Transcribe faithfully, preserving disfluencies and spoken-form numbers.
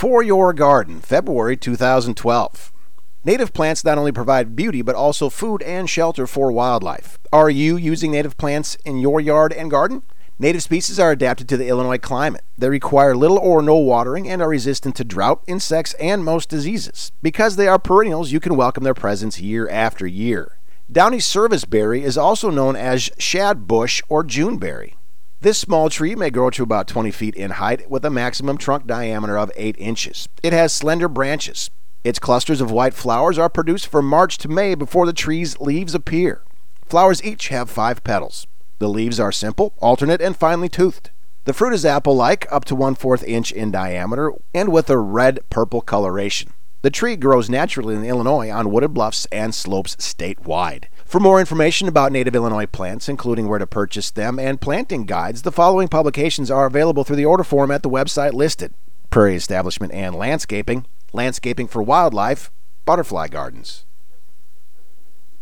For Your Garden, February two thousand twelve. Native plants not only provide beauty, but also food and shelter for wildlife. Are you using native plants in your yard and garden? Native species are adapted to the Illinois climate. They require little or no watering and are resistant to drought, insects, and most diseases. Because they are perennials, you can welcome their presence year after year. Downy serviceberry is also known as shadbush or juneberry. This small tree may grow to about twenty feet in height with a maximum trunk diameter of eight inches. It has slender branches. Its clusters of white flowers are produced from March to May before the tree's leaves appear. Flowers each have five petals. The leaves are simple, alternate, and finely toothed. The fruit is apple-like, up to one-fourth inch in diameter, and with a red-purple coloration. The tree grows naturally in Illinois on wooded bluffs and slopes statewide. For more information about native Illinois plants, including where to purchase them and planting guides, the following publications are available through the order form at the website listed: Prairie Establishment and Landscaping, Landscaping for Wildlife, Butterfly Gardens.